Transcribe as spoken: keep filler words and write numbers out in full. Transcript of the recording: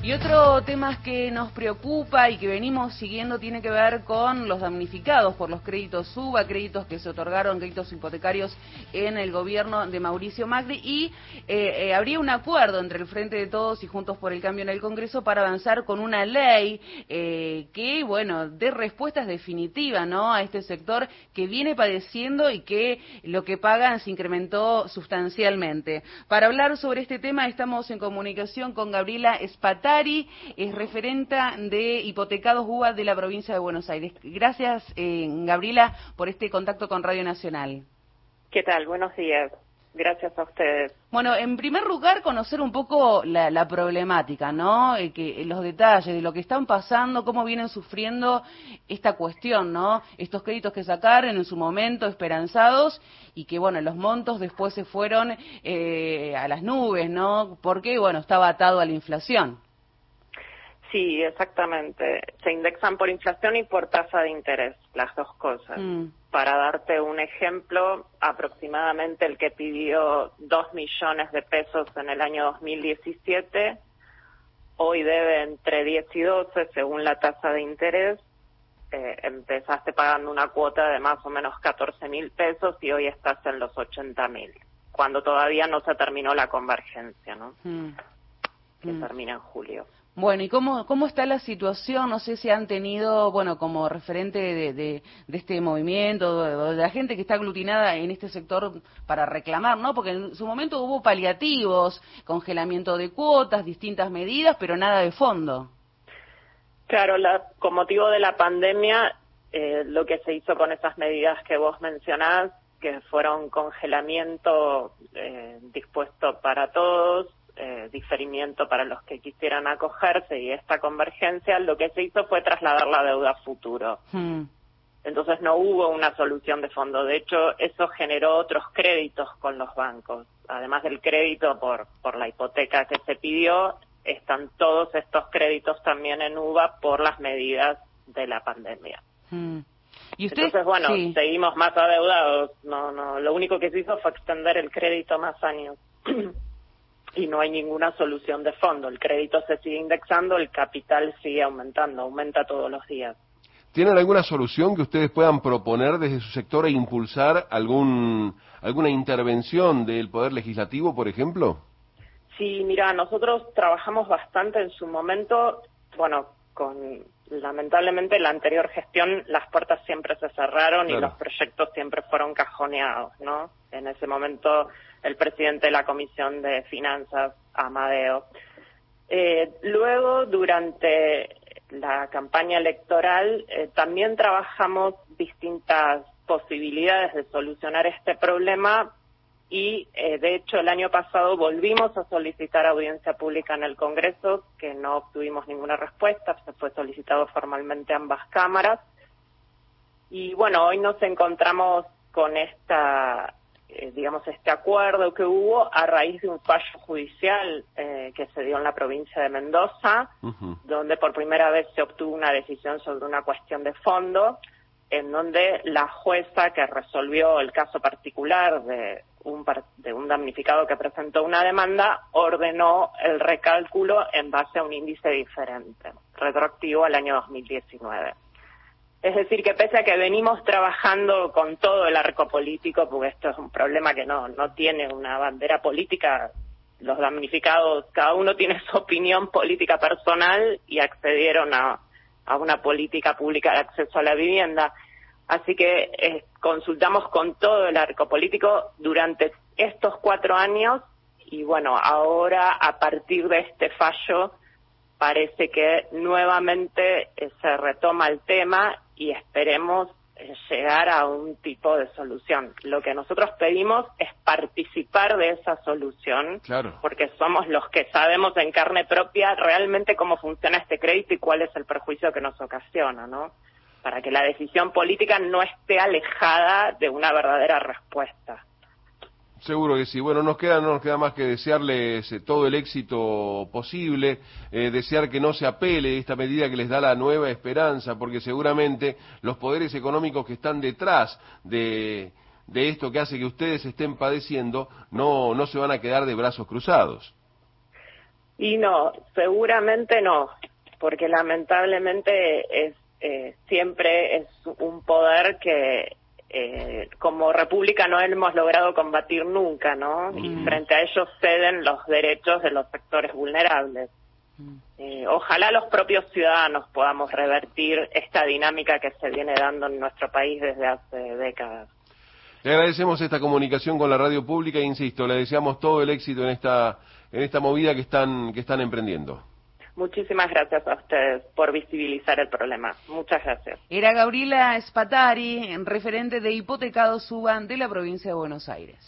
Y otro tema que nos preocupa y que venimos siguiendo tiene que ver con los damnificados por los créditos UBA, créditos que se otorgaron, créditos hipotecarios en el gobierno de Mauricio Macri, y eh, eh, habría un acuerdo entre el Frente de Todos y Juntos por el Cambio en el Congreso para avanzar con una ley eh, que, bueno, dé respuestas definitivas, ¿no?, a este sector que viene padeciendo y que lo que pagan se incrementó sustancialmente. Para hablar sobre este tema estamos en comunicación con Gabriela Spatari, es referenta de hipotecados UBA de la provincia de Buenos Aires. Gracias, eh, Gabriela, por este contacto con Radio Nacional. ¿Qué tal? Buenos días. Gracias a ustedes. Bueno, en primer lugar, conocer un poco la, la problemática, ¿no? Eh, que, los detalles de lo que están pasando, cómo vienen sufriendo esta cuestión, ¿no? Estos créditos que sacaron en su momento esperanzados y que, bueno, los montos después se fueron eh, a las nubes, ¿no? Porque, bueno, estaba atado a la inflación. Sí, exactamente. Se indexan por inflación y por tasa de interés, las dos cosas. Mm. Para darte un ejemplo, aproximadamente el que pidió dos millones de pesos en el año dos mil diecisiete, hoy debe entre diez y doce según la tasa de interés. Eh, empezaste pagando una cuota de más o menos catorce mil pesos y hoy estás en los ochenta mil, cuando todavía no se terminó la convergencia, ¿no? Mm. Que mm. termina en julio. Bueno, ¿y cómo, cómo está la situación? No sé si han tenido, bueno, como referente de, de, de este movimiento, de, de la gente que está aglutinada en este sector para reclamar, ¿no? Porque en su momento hubo paliativos, congelamiento de cuotas, distintas medidas, pero nada de fondo. Claro, la, con motivo de la pandemia, eh, lo que se hizo con esas medidas que vos mencionás, que fueron congelamiento eh, dispuesto para todos, Eh, diferimiento para los que quisieran acogerse y esta convergencia, lo que se hizo fue trasladar la deuda a futuro. Hmm. Entonces no hubo una solución de fondo. De hecho, eso generó otros créditos con los bancos. Además del crédito por, por la hipoteca que se pidió, están todos estos créditos también en UBA por las medidas de la pandemia. Hmm. ¿Y usted? Entonces, bueno, sí. Seguimos más adeudados. No, no, lo único que se hizo fue extender el crédito más años. Y no hay ninguna solución de fondo. El crédito se sigue indexando, el capital sigue aumentando, aumenta todos los días. ¿Tienen alguna solución que ustedes puedan proponer desde su sector e impulsar algún alguna intervención del Poder Legislativo, por ejemplo? Sí, mira, nosotros trabajamos bastante en su momento, bueno, con lamentablemente la anterior gestión las puertas siempre se cerraron, claro, y los proyectos siempre fueron cajoneados, ¿no? En ese momento el presidente de la Comisión de Finanzas, Amadeo. Eh, luego, durante la campaña electoral, eh, también trabajamos distintas posibilidades de solucionar este problema y, eh, de hecho, el año pasado volvimos a solicitar audiencia pública en el Congreso, que no obtuvimos ninguna respuesta, se fue solicitado formalmente a ambas cámaras. Y, bueno, hoy nos encontramos con esta... Eh, digamos, este acuerdo que hubo a raíz de un fallo judicial eh, que se dio en la provincia de Mendoza, uh-huh, donde por primera vez se obtuvo una decisión sobre una cuestión de fondo, en donde la jueza que resolvió el caso particular de un, de un damnificado que presentó una demanda, ordenó el recálculo en base a un índice diferente, retroactivo al año dos mil diecinueve. Es decir, que pese a que venimos trabajando con todo el arco político, porque esto es un problema que no, no tiene una bandera política, los damnificados, cada uno tiene su opinión política personal y accedieron a, a una política pública de acceso a la vivienda. Así que eh, consultamos con todo el arco político durante estos cuatro años y bueno, ahora a partir de este fallo parece que nuevamente eh, se retoma el tema y esperemos eh, llegar a un tipo de solución. Lo que nosotros pedimos es participar de esa solución, claro, porque somos los que sabemos en carne propia realmente cómo funciona este crédito y cuál es el perjuicio que nos ocasiona, ¿no? Para que la decisión política no esté alejada de una verdadera respuesta. Seguro que sí. Bueno, nos queda, no nos queda más que desearles eh, todo el éxito posible, eh, desear que no se apele esta medida que les da la nueva esperanza, porque seguramente los poderes económicos que están detrás de, de esto que hace que ustedes estén padeciendo no, no se van a quedar de brazos cruzados. Y no, seguramente no, porque lamentablemente es eh, siempre es un poder que eh, como república no hemos logrado combatir nunca, ¿no? Y frente a ellos ceden los derechos de los sectores vulnerables. Eh, ojalá los propios ciudadanos podamos revertir esta dinámica que se viene dando en nuestro país desde hace décadas. Le agradecemos esta comunicación con la radio pública e insisto, le deseamos todo el éxito en esta en esta movida que están que están emprendiendo. Muchísimas gracias a ustedes por visibilizar el problema. Muchas gracias. Era Gabriela Spatari, referente de Hipotecados Suba de la provincia de Buenos Aires.